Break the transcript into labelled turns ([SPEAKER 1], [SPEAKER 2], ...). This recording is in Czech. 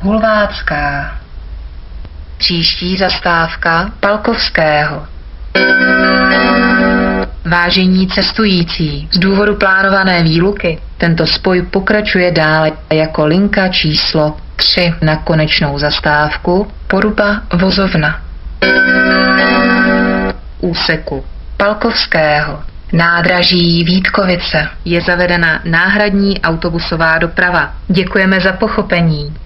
[SPEAKER 1] Hulvácká. Příští zastávka Palkovského. Vážení cestující, z důvodu plánované výluky tento spoj pokračuje dále jako linka číslo 3 na konečnou zastávku Poruba Vozovna. Úseku Palkovského nádraží Vítkovice je zavedena náhradní autobusová doprava. Děkujeme za pochopení.